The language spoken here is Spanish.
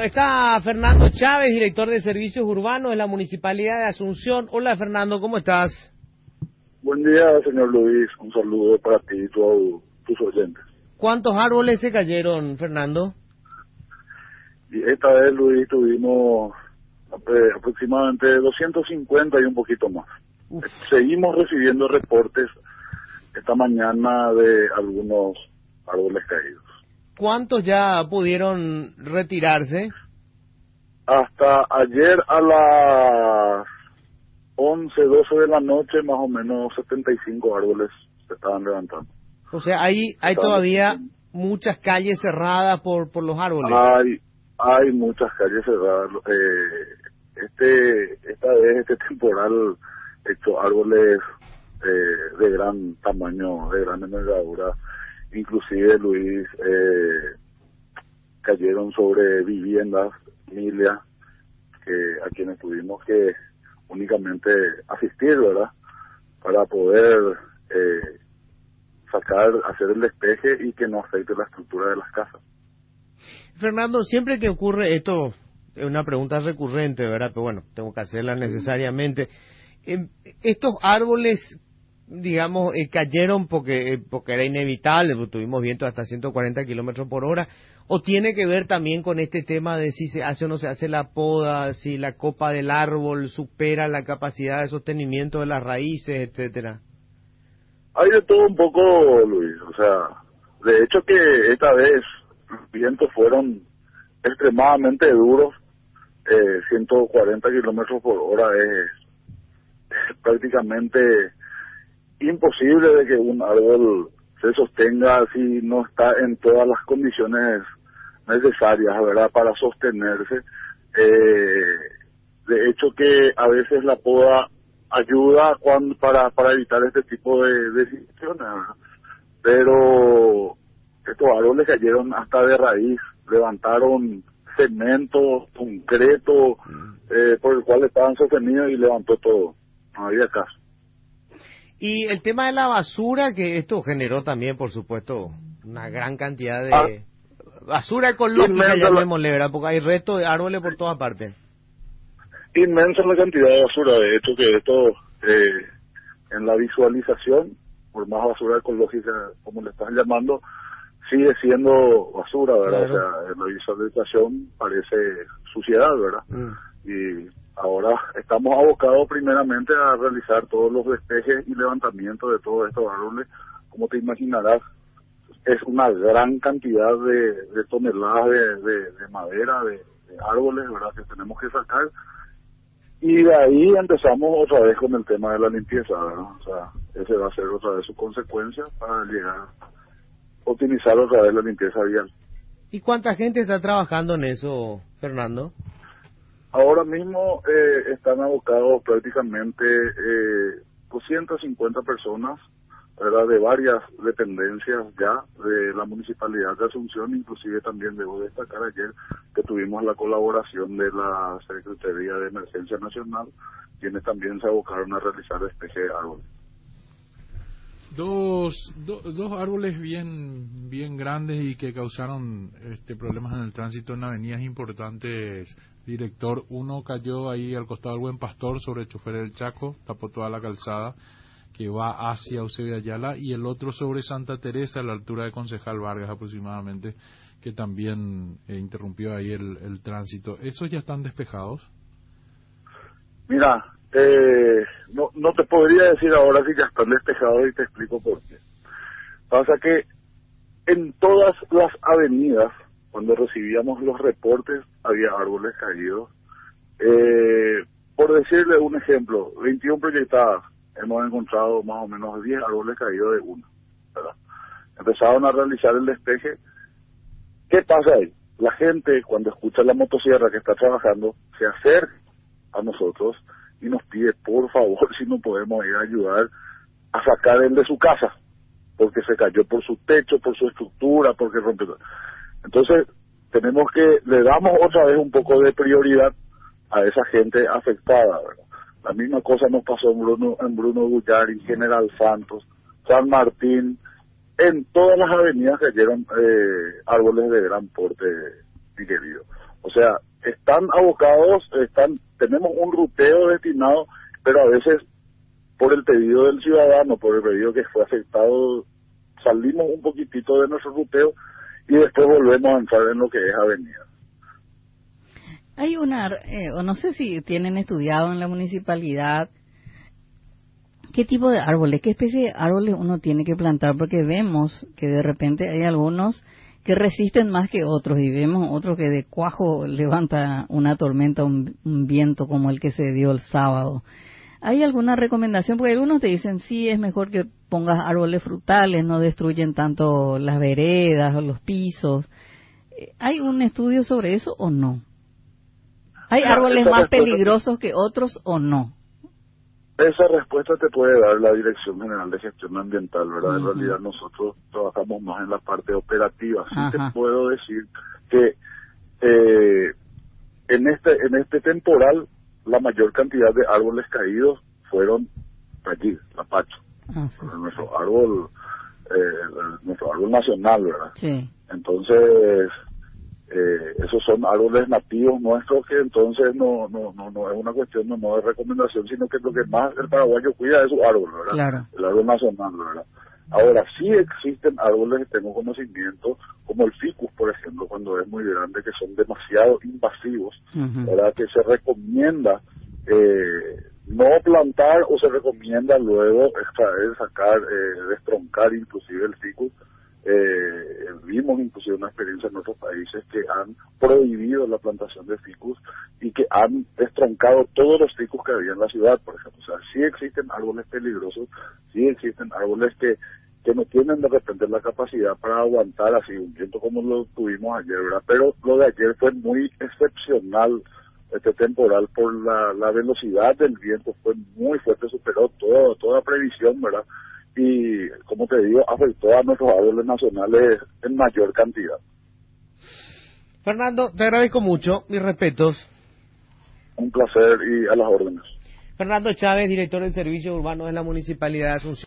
Está Fernando Chávez, director de Servicios Urbanos de la Municipalidad de Asunción. Hola Fernando, ¿cómo estás? Buen día, señor Luis. Un saludo para ti y tus oyentes. ¿Cuántos árboles se cayeron, Fernando? Y esta vez, Luis, tuvimos aproximadamente 250 y un poquito más. Uf. Seguimos recibiendo reportes esta mañana de algunos árboles caídos. ¿Cuántos ya pudieron retirarse? Hasta ayer a las 11, 12 de la noche, más o menos 75 árboles se estaban levantando. O sea, hay todavía muchas calles cerradas por los árboles. Hay muchas calles cerradas. Esta vez este temporal hecho árboles de gran tamaño, de gran envergadura, inclusive, Luis, cayeron sobre viviendas, familias, a quienes tuvimos que únicamente asistir, ¿verdad?, para poder hacer el despeje y que no afecte la estructura de las casas. Fernando, siempre que ocurre esto, es una pregunta recurrente, ¿verdad? Pero bueno, tengo que hacerla necesariamente. Estos árboles, digamos, cayeron porque era inevitable, porque tuvimos vientos hasta 140 kilómetros por hora, o tiene que ver también con este tema de si se hace o no se hace la poda, si la copa del árbol supera la capacidad de sostenimiento de las raíces, etcétera. Hay de todo un poco, Luis. O sea, de hecho que esta vez los vientos fueron extremadamente duros. 140 kilómetros por hora es prácticamente imposible de que un árbol se sostenga si no está en todas las condiciones necesarias, ¿verdad?, para sostenerse. De hecho que a veces la poda ayuda para evitar este tipo de situaciones, ¿verdad? Pero estos árboles cayeron hasta de raíz, levantaron cemento, concreto, por el cual estaban sostenidos, y levantó todo. No había caso. Y el tema de la basura, que esto generó también, por supuesto, una gran cantidad de basura ecológica, llamémosle, ¿verdad? Porque hay restos de árboles por todas partes. Inmensa la cantidad de basura. De hecho que esto, en la visualización, por más basura ecológica como le están llamando, sigue siendo basura, ¿verdad? Claro. O sea, en la visualización parece suciedad, ¿verdad? Y ahora estamos abocados primeramente a realizar todos los despejes y levantamientos de todos estos árboles. Como te imaginarás, es una gran cantidad de toneladas de madera, de árboles, ¿verdad?, que tenemos que sacar. Y de ahí empezamos otra vez con el tema de la limpieza, ¿verdad? O sea, ese va a ser otra vez su consecuencia para llegar a optimizar otra vez la limpieza vial. ¿Y cuánta gente está trabajando en eso, Fernando? Ahora mismo están abocados prácticamente 250 personas, ¿verdad?, de varias dependencias ya de la Municipalidad de Asunción. Inclusive también debo destacar ayer que tuvimos la colaboración de la Secretaría de Emergencia Nacional, quienes también se abocaron a realizar despeje de árboles. Dos árboles bien grandes y que causaron problemas en el tránsito en avenidas importantes, director. Uno cayó ahí al costado del Buen Pastor sobre el chofer del Chaco, tapó toda la calzada que va hacia Eusebio Ayala, y el otro sobre Santa Teresa a la altura de Concejal Vargas aproximadamente, que también interrumpió ahí el tránsito. ¿Esos ya están despejados? Mira, no te podría decir ahora si ya están despejados, y te explico por qué. Pasa que en todas las avenidas, cuando recibíamos los reportes, había árboles caídos. Por decirle un ejemplo, 21 proyectadas, hemos encontrado más o menos 10 árboles caídos de una, ¿verdad? Empezaron a realizar el despeje. ¿Qué pasa ahí? La gente, cuando escucha la motosierra que está trabajando, se acerca a nosotros y nos pide, por favor, si no podemos ir a ayudar a sacar él de su casa, porque se cayó por su techo, por su estructura, porque rompió. Entonces, le damos otra vez un poco de prioridad a esa gente afectada, ¿verdad? La misma cosa nos pasó en Bruno Guyari, General Santos, San Martín. En todas las avenidas cayeron árboles de gran porte, mi querido. O sea, están abocados, tenemos un ruteo destinado, pero a veces por el pedido del ciudadano, por el pedido que fue afectado, salimos un poquitito de nuestro ruteo y después volvemos a entrar en lo que es avenida. Hay o no sé si tienen estudiado en la municipalidad, ¿qué tipo de árboles, qué especie de árboles uno tiene que plantar? Porque vemos que de repente hay algunos que resisten más que otros y vemos otros que de cuajo levanta una tormenta, un viento como el que se dio el sábado. ¿Hay alguna recomendación? Porque algunos te dicen, sí, es mejor que pongas árboles frutales, no destruyen tanto las veredas o los pisos. ¿Hay un estudio sobre eso o no? ¿Hay árboles más peligrosos que otros o no? Esa respuesta te puede dar la Dirección General de Gestión Ambiental, ¿verdad? En realidad nosotros trabajamos más en la parte operativa. Sí te puedo decir que en este temporal la mayor cantidad de árboles caídos fueron allí, Lapacho. Nuestro árbol nacional, ¿verdad? Sí. Entonces, esos son árboles nativos nuestros que entonces no es una cuestión no de recomendación, sino que lo que más el paraguayo cuida es su árbol, ¿verdad? Claro. El árbol nacional, ¿verdad? Ahora, sí existen árboles que tengo conocimiento, como el ficus, por ejemplo, cuando es muy grande, que son demasiado invasivos, ¿verdad? Que se recomienda no plantar o se recomienda luego extraer, sacar, destroncar inclusive el ficus. Vimos inclusive una experiencia en otros países que han prohibido la plantación de ficus y que han destroncado todos los ficus que había en la ciudad, por ejemplo. O sea, sí existen árboles peligrosos, sí existen árboles que no tienen de repente la capacidad para aguantar así un viento como lo tuvimos ayer, ¿verdad? Pero lo de ayer fue muy excepcional, este temporal, por la velocidad del viento, fue muy fuerte, superó toda previsión, ¿verdad? Y, como te digo, afectó a nuestros árboles nacionales en mayor cantidad. Fernando, te agradezco mucho, mis respetos. Un placer y a las órdenes. Fernando Chávez, director del Servicio Urbano de la Municipalidad de Asunción.